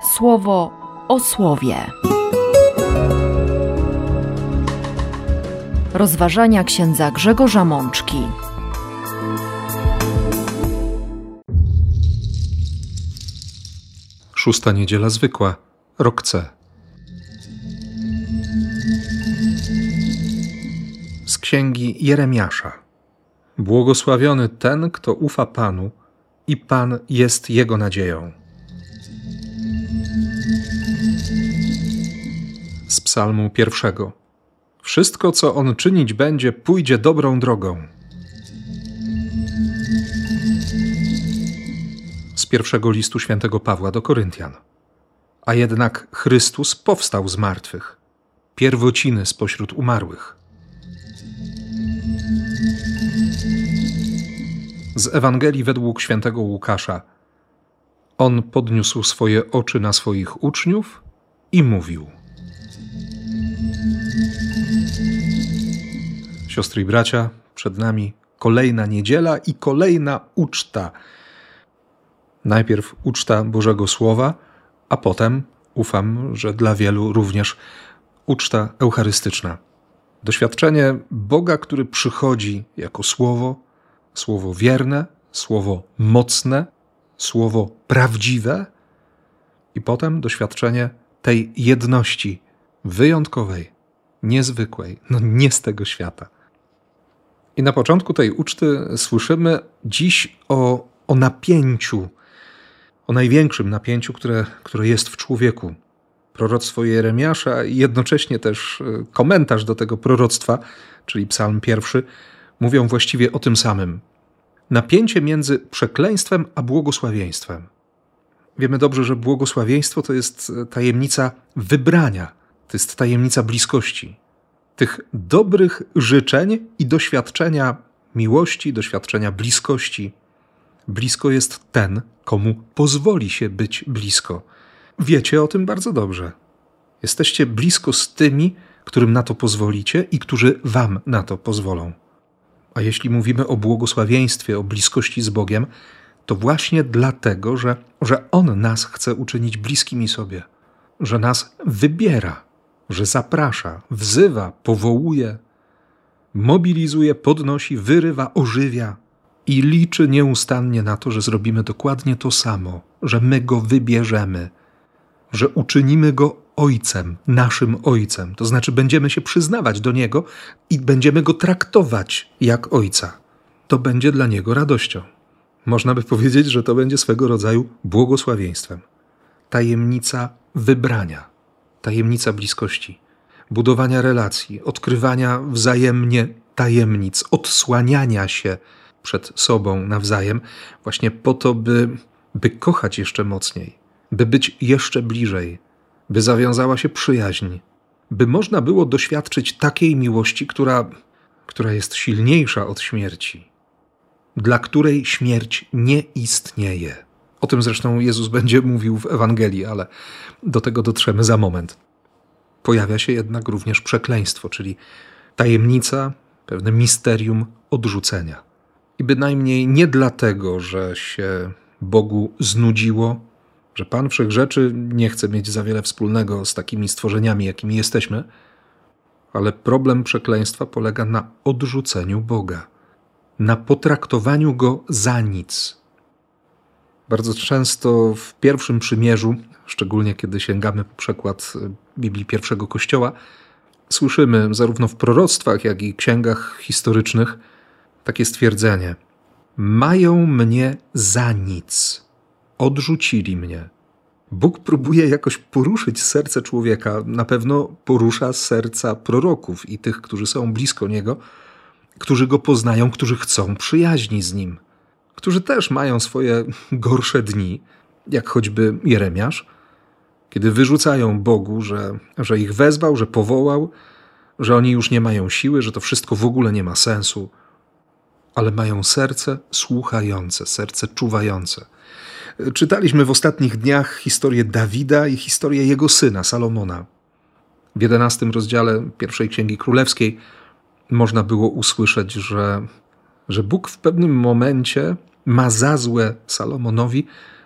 Słowo o słowie. Rozważania księdza Grzegorza Mączki. Szósta niedziela zwykła, rok C. Z księgi Jeremiasza. Błogosławiony ten, kto ufa Panu, i Pan jest jego nadzieją. Z psalmu 1. Wszystko, co on czynić będzie, pójdzie dobrą drogą. Z pierwszego listu świętego Pawła do Koryntian. A jednak Chrystus powstał z martwych, pierwociny spośród umarłych. Z Ewangelii według świętego Łukasza. On podniósł swoje oczy na swoich uczniów i mówił. Siostry i bracia, przed nami kolejna niedziela i kolejna uczta. Najpierw uczta Bożego Słowa, a potem, ufam, że dla wielu również uczta eucharystyczna. Doświadczenie Boga, który przychodzi jako słowo wierne, słowo mocne, słowo prawdziwe i potem doświadczenie tej jedności wyjątkowej, niezwykłej, nie z tego świata. I na początku tej uczty słyszymy dziś o napięciu, o największym napięciu, które jest w człowieku. Proroctwo Jeremiasza i jednocześnie też komentarz do tego proroctwa, czyli psalm 1, mówią właściwie o tym samym. Napięcie między przekleństwem a błogosławieństwem. Wiemy dobrze, że błogosławieństwo to jest tajemnica wybrania, to jest tajemnica bliskości. Tych dobrych życzeń i doświadczenia miłości, doświadczenia bliskości. Blisko jest ten, komu pozwoli się być blisko. Wiecie o tym bardzo dobrze. Jesteście blisko z tymi, którym na to pozwolicie i którzy wam na to pozwolą. A jeśli mówimy o błogosławieństwie, o bliskości z Bogiem, to właśnie dlatego, że On nas chce uczynić bliskimi sobie, że nas wybiera, że zaprasza, wzywa, powołuje, mobilizuje, podnosi, wyrywa, ożywia i liczy nieustannie na to, że zrobimy dokładnie to samo, że my Go wybierzemy, że uczynimy Go Ojcem, naszym Ojcem. To znaczy będziemy się przyznawać do Niego i będziemy Go traktować jak Ojca. To będzie dla Niego radością. Można by powiedzieć, że to będzie swego rodzaju błogosławieństwem. Tajemnica wybrania, tajemnica bliskości, budowania relacji, odkrywania wzajemnie tajemnic, odsłaniania się przed sobą nawzajem, właśnie po to, by kochać jeszcze mocniej, by być jeszcze bliżej, by zawiązała się przyjaźń, by można było doświadczyć takiej miłości, która jest silniejsza od śmierci, dla której śmierć nie istnieje. O tym zresztą Jezus będzie mówił w Ewangelii, ale do tego dotrzemy za moment. Pojawia się jednak również przekleństwo, czyli tajemnica, pewne misterium odrzucenia. I bynajmniej nie dlatego, że się Bogu znudziło, że Pan Wszechrzeczy nie chce mieć za wiele wspólnego z takimi stworzeniami, jakimi jesteśmy, ale problem przekleństwa polega na odrzuceniu Boga, na potraktowaniu Go za nic. Bardzo często w Pierwszym Przymierzu, szczególnie kiedy sięgamy po przekład Biblii pierwszego Kościoła, słyszymy zarówno w proroctwach, jak i księgach historycznych takie stwierdzenie: mają mnie za nic. Odrzucili mnie. Bóg próbuje jakoś poruszyć serce człowieka. Na pewno porusza serca proroków i tych, którzy są blisko Niego, którzy Go poznają, którzy chcą przyjaźni z Nim, którzy też mają swoje gorsze dni, jak choćby Jeremiasz, kiedy wyrzucają Bogu, że ich wezwał, że powołał, że oni już nie mają siły, że to wszystko w ogóle nie ma sensu, ale mają serce słuchające, serce czuwające. Czytaliśmy w ostatnich dniach historię Dawida i historię jego syna Salomona. W 11 rozdziale pierwszej Księgi Królewskiej można było usłyszeć, że Bóg w pewnym momencie ma za złe Salomonowi,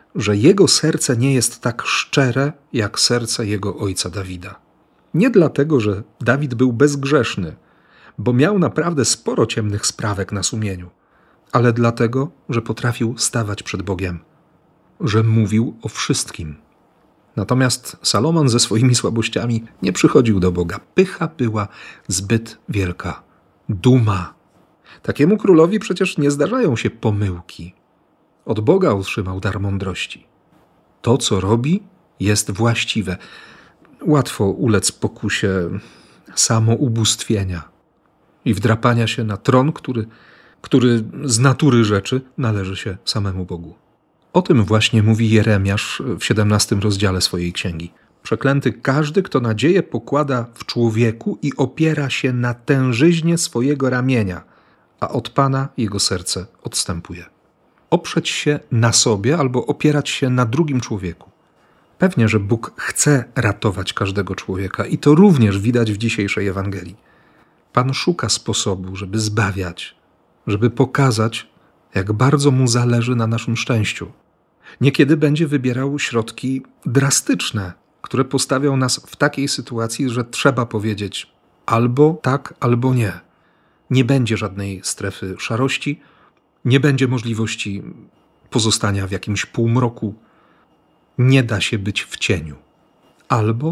że jego serce nie jest tak szczere, jak serce jego ojca Dawida. Nie dlatego, że Dawid był bezgrzeszny, bo miał naprawdę sporo ciemnych sprawek na sumieniu, ale dlatego, że potrafił stawać przed Bogiem, że mówił o wszystkim. Natomiast Salomon ze swoimi słabościami nie przychodził do Boga. Pycha była zbyt wielka. Duma. Takiemu królowi przecież nie zdarzają się pomyłki. Od Boga otrzymał dar mądrości. To, co robi, jest właściwe. Łatwo ulec pokusie samoubóstwienia i wdrapania się na tron, który z natury rzeczy należy się samemu Bogu. O tym właśnie mówi Jeremiasz w 17 rozdziale swojej księgi. Przeklęty każdy, kto nadzieję pokłada w człowieku i opiera się na tężyźnie swojego ramienia, a od Pana jego serce odstępuje. Oprzeć się na sobie albo opierać się na drugim człowieku. Pewnie, że Bóg chce ratować każdego człowieka i to również widać w dzisiejszej Ewangelii. Pan szuka sposobu, żeby zbawiać, żeby pokazać, jak bardzo mu zależy na naszym szczęściu. Niekiedy będzie wybierał środki drastyczne, które postawią nas w takiej sytuacji, że trzeba powiedzieć albo tak, albo nie. Nie będzie żadnej strefy szarości, nie będzie możliwości pozostania w jakimś półmroku. Nie da się być w cieniu. Albo.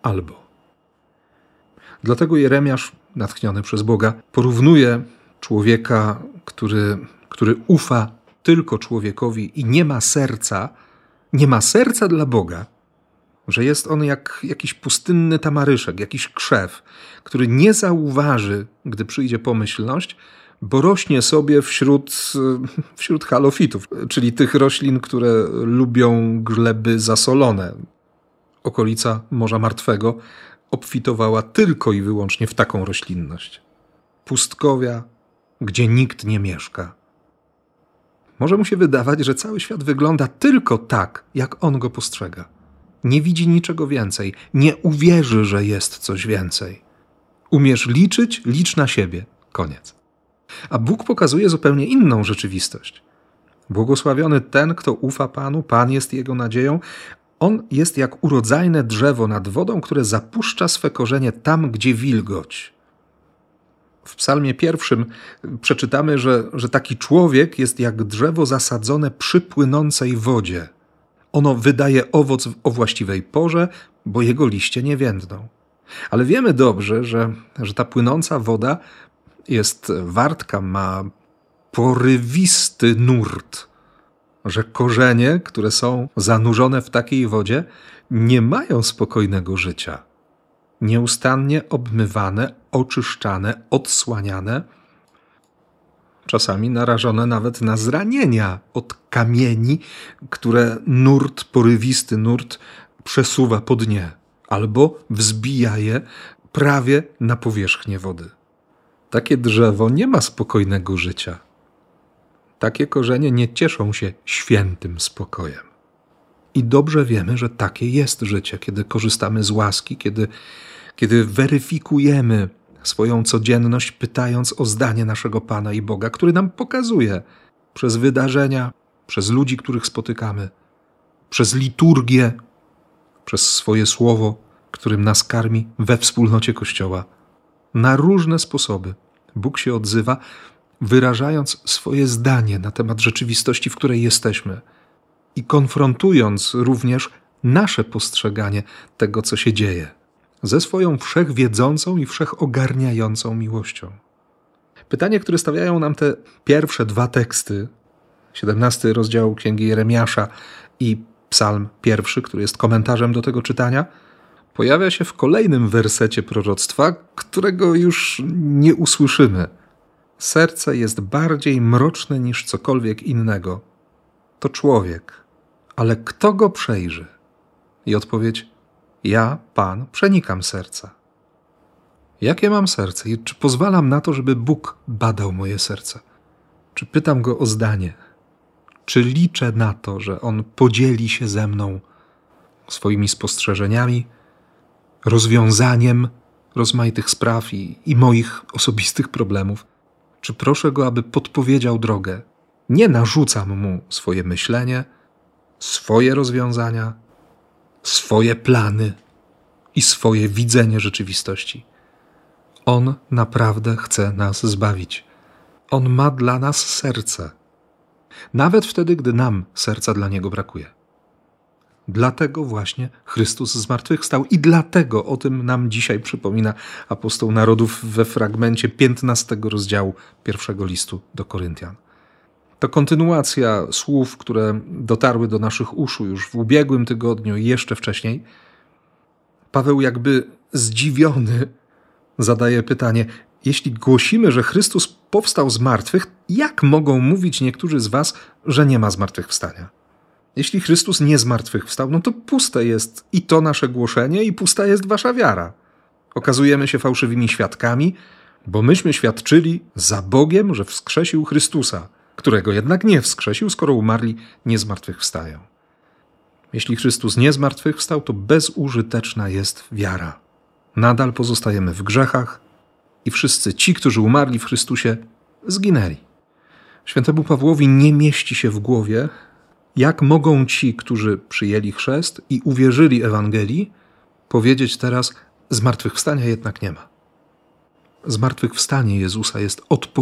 Dlatego Jeremiasz, natchniony przez Boga, porównuje człowieka, który ufa tylko człowiekowi i nie ma serca dla Boga, że jest on jak jakiś pustynny tamaryszek, jakiś krzew, który nie zauważy, gdy przyjdzie pomyślność, bo rośnie sobie wśród halofitów, czyli tych roślin, które lubią gleby zasolone. Okolica Morza Martwego obfitowała tylko i wyłącznie w taką roślinność. Pustkowia, gdzie nikt nie mieszka. Może mu się wydawać, że cały świat wygląda tylko tak, jak on go postrzega. Nie widzi niczego więcej, nie uwierzy, że jest coś więcej. Umiesz liczyć? Licz na siebie. Koniec. A Bóg pokazuje zupełnie inną rzeczywistość. Błogosławiony ten, kto ufa Panu, Pan jest jego nadzieją. On jest jak urodzajne drzewo nad wodą, które zapuszcza swe korzenie tam, gdzie wilgoć. W Psalmie 1 przeczytamy, że taki człowiek jest jak drzewo zasadzone przy płynącej wodzie. Ono wydaje owoc o właściwej porze, bo jego liście nie więdną. Ale wiemy dobrze, że ta płynąca woda jest wartka, ma porywisty nurt, że korzenie, które są zanurzone w takiej wodzie, nie mają spokojnego życia. Nieustannie obmywane, oczyszczane, odsłaniane, czasami narażone nawet na zranienia od kamieni, które porywisty nurt przesuwa po dnie albo wzbija je prawie na powierzchnię wody. Takie drzewo nie ma spokojnego życia. Takie korzenie nie cieszą się świętym spokojem. I dobrze wiemy, że takie jest życie, kiedy korzystamy z łaski, kiedy weryfikujemy swoją codzienność, pytając o zdanie naszego Pana i Boga, który nam pokazuje przez wydarzenia, przez ludzi, których spotykamy, przez liturgię, przez swoje słowo, którym nas karmi we wspólnocie Kościoła. Na różne sposoby Bóg się odzywa, wyrażając swoje zdanie na temat rzeczywistości, w której jesteśmy i konfrontując również nasze postrzeganie tego, co się dzieje, ze swoją wszechwiedzącą i wszechogarniającą miłością. Pytanie, które stawiają nam te pierwsze dwa teksty, 17 rozdział Księgi Jeremiasza i Psalm 1, który jest komentarzem do tego czytania, pojawia się w kolejnym wersecie proroctwa, którego już nie usłyszymy. Serce jest bardziej mroczne niż cokolwiek innego. To człowiek, ale kto go przejrzy? I odpowiedź: ja, Pan, przenikam serca. Jakie mam serce i czy pozwalam na to, żeby Bóg badał moje serce? Czy pytam Go o zdanie? Czy liczę na to, że On podzieli się ze mną swoimi spostrzeżeniami, rozwiązaniem rozmaitych spraw i moich osobistych problemów? Czy proszę Go, aby podpowiedział drogę? Nie narzucam Mu swoje myślenie, swoje rozwiązania, swoje plany i swoje widzenie rzeczywistości. On naprawdę chce nas zbawić. On ma dla nas serce. Nawet wtedy, gdy nam serca dla Niego brakuje. Dlatego właśnie Chrystus zmartwychwstał i dlatego o tym nam dzisiaj przypomina apostoł narodów we fragmencie 15 rozdziału pierwszego listu do Koryntian. To kontynuacja słów, które dotarły do naszych uszu już w ubiegłym tygodniu i jeszcze wcześniej. Paweł jakby zdziwiony zadaje pytanie: jeśli głosimy, że Chrystus powstał z martwych, jak mogą mówić niektórzy z was, że nie ma zmartwychwstania? Jeśli Chrystus nie zmartwychwstał, no to puste jest i to nasze głoszenie, i pusta jest wasza wiara. Okazujemy się fałszywymi świadkami, bo myśmy świadczyli za Bogiem, że wskrzesił Chrystusa, którego jednak nie wskrzesił, skoro umarli nie zmartwychwstają. Jeśli Chrystus nie zmartwychwstał, to bezużyteczna jest wiara. Nadal pozostajemy w grzechach i wszyscy ci, którzy umarli w Chrystusie, zginęli. Świętemu Pawłowi nie mieści się w głowie, jak mogą ci, którzy przyjęli chrzest i uwierzyli Ewangelii, powiedzieć teraz: zmartwychwstania jednak nie ma. Zmartwychwstanie Jezusa jest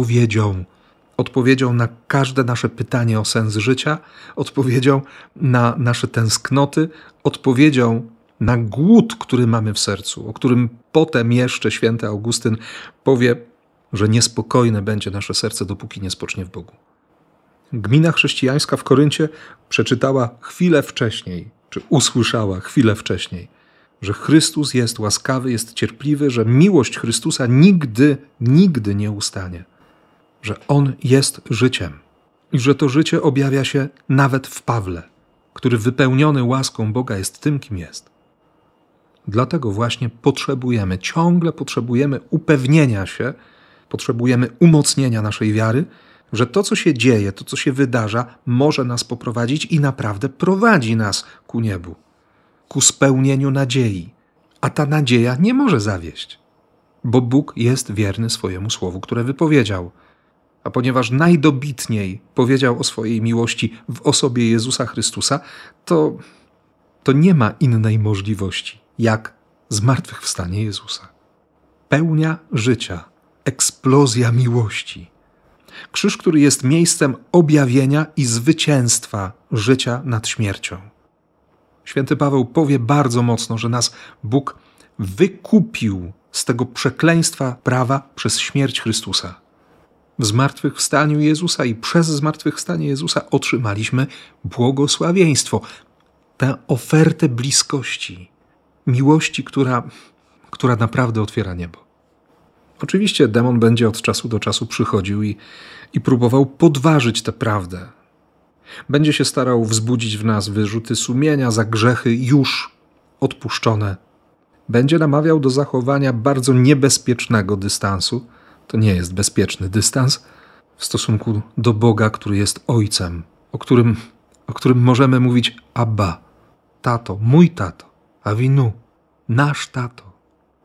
odpowiedzią na każde nasze pytanie o sens życia, odpowiedzią na nasze tęsknoty, odpowiedzią na głód, który mamy w sercu, o którym potem jeszcze święty Augustyn powie, że niespokojne będzie nasze serce, dopóki nie spocznie w Bogu. Gmina chrześcijańska w Koryncie przeczytała chwilę wcześniej, czy usłyszała chwilę wcześniej, że Chrystus jest łaskawy, jest cierpliwy, że miłość Chrystusa nigdy nie ustanie, że On jest życiem i że to życie objawia się nawet w Pawle, który wypełniony łaską Boga jest tym, kim jest. Dlatego właśnie ciągle potrzebujemy upewnienia się, potrzebujemy umocnienia naszej wiary, że to, co się dzieje, to, co się wydarza, może nas poprowadzić i naprawdę prowadzi nas ku niebu, ku spełnieniu nadziei. A ta nadzieja nie może zawieść, bo Bóg jest wierny swojemu słowu, które wypowiedział. A ponieważ najdobitniej powiedział o swojej miłości w osobie Jezusa Chrystusa, to nie ma innej możliwości, jak zmartwychwstanie Jezusa. Pełnia życia, eksplozja miłości. Krzyż, który jest miejscem objawienia i zwycięstwa życia nad śmiercią. Święty Paweł powie bardzo mocno, że nas Bóg wykupił z tego przekleństwa prawa przez śmierć Chrystusa. W zmartwychwstaniu Jezusa i przez zmartwychwstanie Jezusa otrzymaliśmy błogosławieństwo, tę ofertę bliskości, miłości, która naprawdę otwiera niebo. Oczywiście demon będzie od czasu do czasu przychodził i próbował podważyć tę prawdę. Będzie się starał wzbudzić w nas wyrzuty sumienia za grzechy już odpuszczone. Będzie namawiał do zachowania bardzo niebezpiecznego dystansu. To nie jest bezpieczny dystans w stosunku do Boga, który jest Ojcem, o którym możemy mówić Abba, tato, mój tato, Avinu, nasz tato.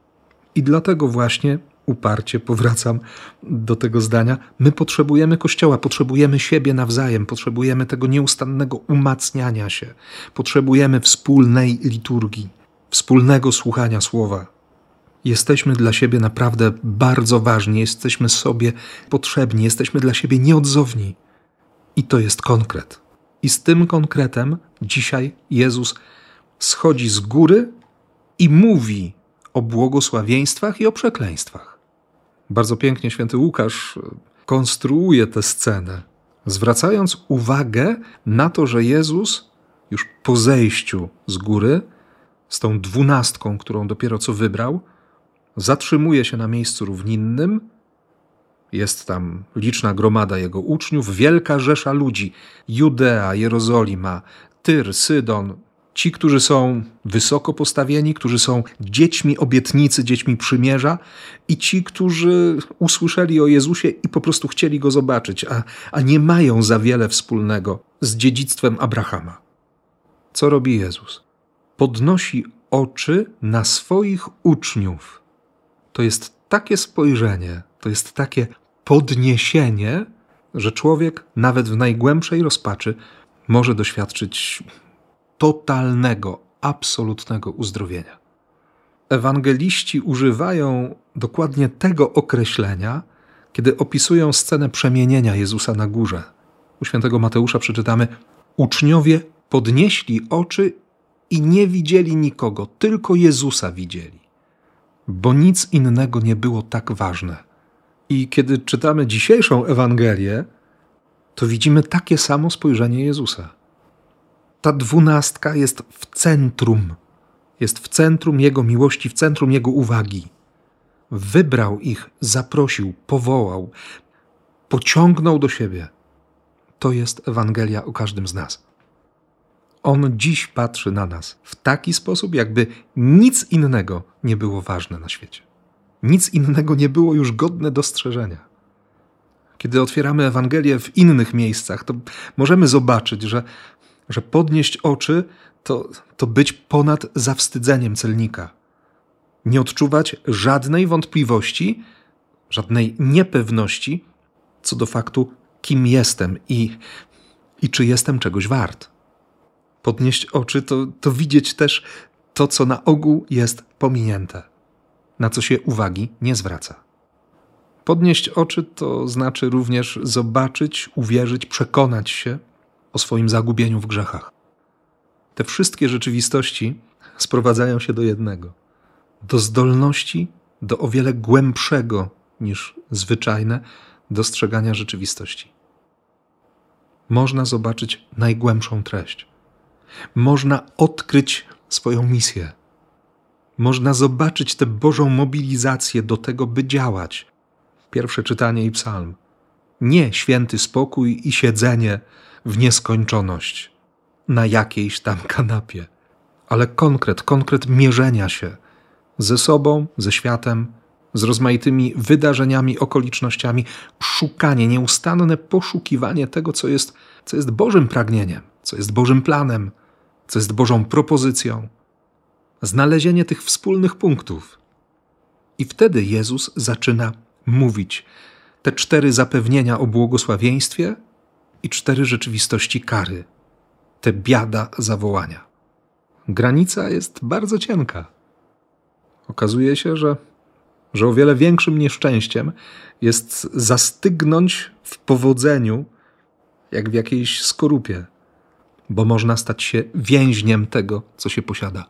I dlatego właśnie uparcie powracam do tego zdania. My potrzebujemy Kościoła, potrzebujemy siebie nawzajem, potrzebujemy tego nieustannego umacniania się, potrzebujemy wspólnej liturgii, wspólnego słuchania Słowa. Jesteśmy dla siebie naprawdę bardzo ważni, jesteśmy sobie potrzebni, jesteśmy dla siebie nieodzowni. I to jest konkret. I z tym konkretem dzisiaj Jezus schodzi z góry i mówi o błogosławieństwach i o przekleństwach. Bardzo pięknie święty Łukasz konstruuje tę scenę, zwracając uwagę na to, że Jezus już po zejściu z góry, z tą 12, którą dopiero co wybrał, zatrzymuje się na miejscu równinnym. Jest tam liczna gromada jego uczniów, wielka rzesza ludzi, Judea, Jerozolima, Tyr, Sydon, ci, którzy są wysoko postawieni, którzy są dziećmi obietnicy, dziećmi przymierza i ci, którzy usłyszeli o Jezusie i po prostu chcieli Go zobaczyć, a nie mają za wiele wspólnego z dziedzictwem Abrahama. Co robi Jezus? Podnosi oczy na swoich uczniów. To jest takie spojrzenie, to jest takie podniesienie, że człowiek nawet w najgłębszej rozpaczy może doświadczyć totalnego, absolutnego uzdrowienia. Ewangeliści używają dokładnie tego określenia, kiedy opisują scenę przemienienia Jezusa na górze. U świętego Mateusza przeczytamy: uczniowie podnieśli oczy i nie widzieli nikogo, tylko Jezusa widzieli, bo nic innego nie było tak ważne. I kiedy czytamy dzisiejszą Ewangelię, to widzimy takie samo spojrzenie Jezusa. Ta 12 jest w centrum Jego miłości, w centrum Jego uwagi. Wybrał ich, zaprosił, powołał, pociągnął do siebie. To jest Ewangelia o każdym z nas. On dziś patrzy na nas w taki sposób, jakby nic innego nie było ważne na świecie. Nic innego nie było już godne dostrzeżenia. Kiedy otwieramy Ewangelię w innych miejscach, to możemy zobaczyć, że podnieść oczy to być ponad zawstydzeniem celnika. Nie odczuwać żadnej wątpliwości, żadnej niepewności co do faktu, kim jestem i czy jestem czegoś wart. Podnieść oczy to widzieć też to, co na ogół jest pominięte, na co się uwagi nie zwraca. Podnieść oczy to znaczy również zobaczyć, uwierzyć, przekonać się o swoim zagubieniu w grzechach. Te wszystkie rzeczywistości sprowadzają się do jednego. Do zdolności do o wiele głębszego niż zwyczajne dostrzegania rzeczywistości. Można zobaczyć najgłębszą treść. Można odkryć swoją misję. Można zobaczyć tę Bożą mobilizację do tego, by działać. Pierwsze czytanie i psalm. Nie święty spokój i siedzenie w nieskończoność na jakiejś tam kanapie, ale konkret mierzenia się ze sobą, ze światem, z rozmaitymi wydarzeniami, okolicznościami, szukanie, nieustanne poszukiwanie tego, co jest Bożym pragnieniem, co jest Bożym planem, co jest Bożą propozycją. Znalezienie tych wspólnych punktów. I wtedy Jezus zaczyna mówić te 4 zapewnienia o błogosławieństwie i 4 rzeczywistości kary. Te biada zawołania. Granica jest bardzo cienka. Okazuje się, że o wiele większym nieszczęściem jest zastygnąć w powodzeniu, jak w jakiejś skorupie, bo można stać się więźniem tego, co się posiada.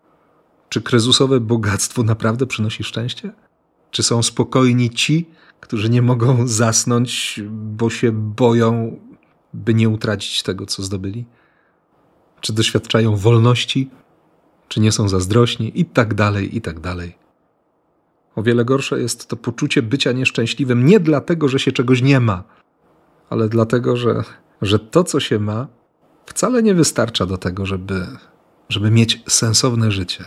Czy kryzysowe bogactwo naprawdę przynosi szczęście? Czy są spokojni ci, którzy nie mogą zasnąć, bo się boją, by nie utracić tego, co zdobyli? Czy doświadczają wolności? Czy nie są zazdrośni? I tak dalej, i tak dalej. O wiele gorsze jest to poczucie bycia nieszczęśliwym nie dlatego, że się czegoś nie ma, ale dlatego, że to, co się ma, wcale nie wystarcza do tego, żeby mieć sensowne życie.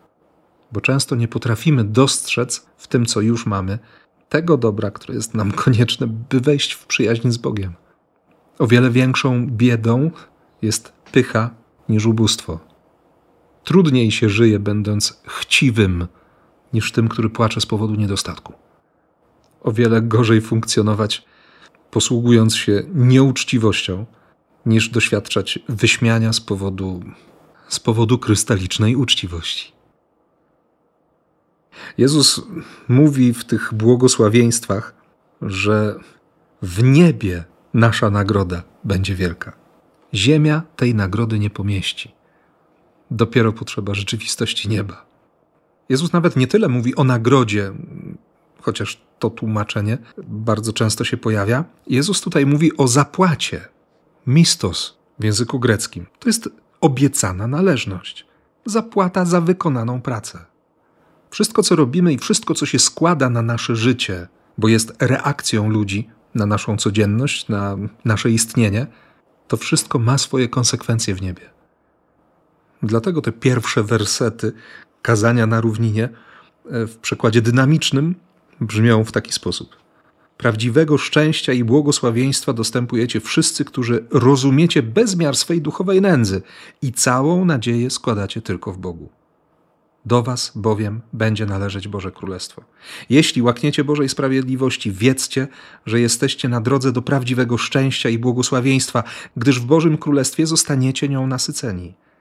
Bo często nie potrafimy dostrzec w tym, co już mamy, tego dobra, które jest nam konieczne, by wejść w przyjaźń z Bogiem. O wiele większą biedą jest pycha niż ubóstwo. Trudniej się żyje, będąc chciwym, niż tym, który płacze z powodu niedostatku. O wiele gorzej funkcjonować, posługując się nieuczciwością, niż doświadczać wyśmiania z powodu krystalicznej uczciwości. Jezus mówi w tych błogosławieństwach, że w niebie nasza nagroda będzie wielka. Ziemia tej nagrody nie pomieści. Dopiero potrzeba rzeczywistości nieba. Jezus nawet nie tyle mówi o nagrodzie, chociaż to tłumaczenie bardzo często się pojawia. Jezus tutaj mówi o zapłacie. Mistos w języku greckim. To jest obiecana należność. Zapłata za wykonaną pracę. Wszystko, co robimy i wszystko, co się składa na nasze życie, bo jest reakcją ludzi na naszą codzienność, na nasze istnienie, to wszystko ma swoje konsekwencje w niebie. Dlatego te pierwsze wersety kazania na równinie w przekładzie dynamicznym brzmią w taki sposób. Prawdziwego szczęścia i błogosławieństwa dostępujecie wszyscy, którzy rozumiecie bezmiar swej duchowej nędzy i całą nadzieję składacie tylko w Bogu. Do was bowiem będzie należeć Boże Królestwo. Jeśli łakniecie Bożej sprawiedliwości, wiedzcie, że jesteście na drodze do prawdziwego szczęścia i błogosławieństwa, gdyż w Bożym Królestwie zostaniecie nią nasyceni.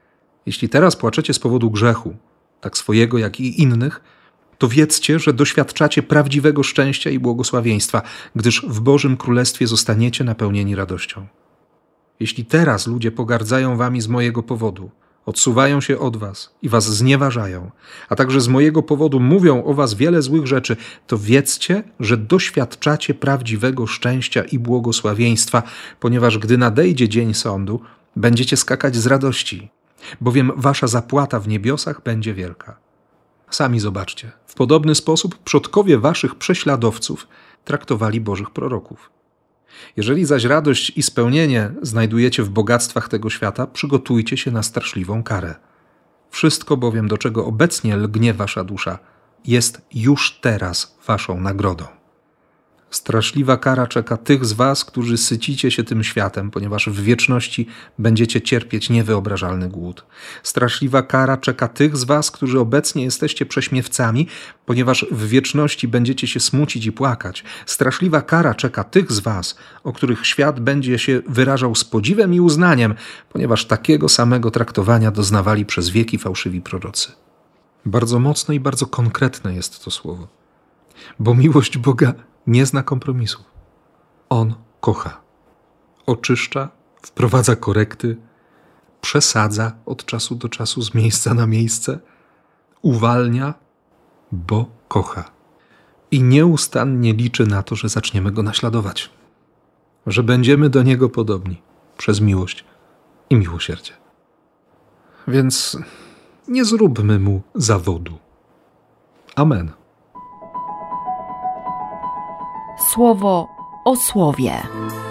Jeśli teraz płaczecie z powodu grzechu, tak swojego jak i innych, to wiedzcie, że doświadczacie prawdziwego szczęścia i błogosławieństwa, gdyż w Bożym Królestwie zostaniecie napełnieni radością. Jeśli teraz ludzie pogardzają wami z mojego powodu, odsuwają się od was i was znieważają, a także z mojego powodu mówią o was wiele złych rzeczy, to wiedzcie, że doświadczacie prawdziwego szczęścia i błogosławieństwa, ponieważ gdy nadejdzie dzień sądu, będziecie skakać z radości, bowiem wasza zapłata w niebiosach będzie wielka. Sami zobaczcie, w podobny sposób przodkowie waszych prześladowców traktowali Bożych proroków. Jeżeli zaś radość i spełnienie znajdujecie w bogactwach tego świata, przygotujcie się na straszliwą karę. Wszystko bowiem, do czego obecnie lgnie wasza dusza, jest już teraz waszą nagrodą. Straszliwa kara czeka tych z was, którzy sycicie się tym światem, ponieważ w wieczności będziecie cierpieć niewyobrażalny głód. Straszliwa kara czeka tych z was, którzy obecnie jesteście prześmiewcami, ponieważ w wieczności będziecie się smucić i płakać. Straszliwa kara czeka tych z was, o których świat będzie się wyrażał z podziwem i uznaniem, ponieważ takiego samego traktowania doznawali przez wieki fałszywi prorocy. Bardzo mocne i bardzo konkretne jest to słowo, bo miłość Boga nie zna kompromisów. On kocha, oczyszcza, wprowadza korekty, przesadza od czasu do czasu z miejsca na miejsce, uwalnia, bo kocha. I nieustannie liczy na to, że zaczniemy Go naśladować, że będziemy do Niego podobni przez miłość i miłosierdzie. Więc nie zróbmy Mu zawodu. Amen. Słowo o słowie.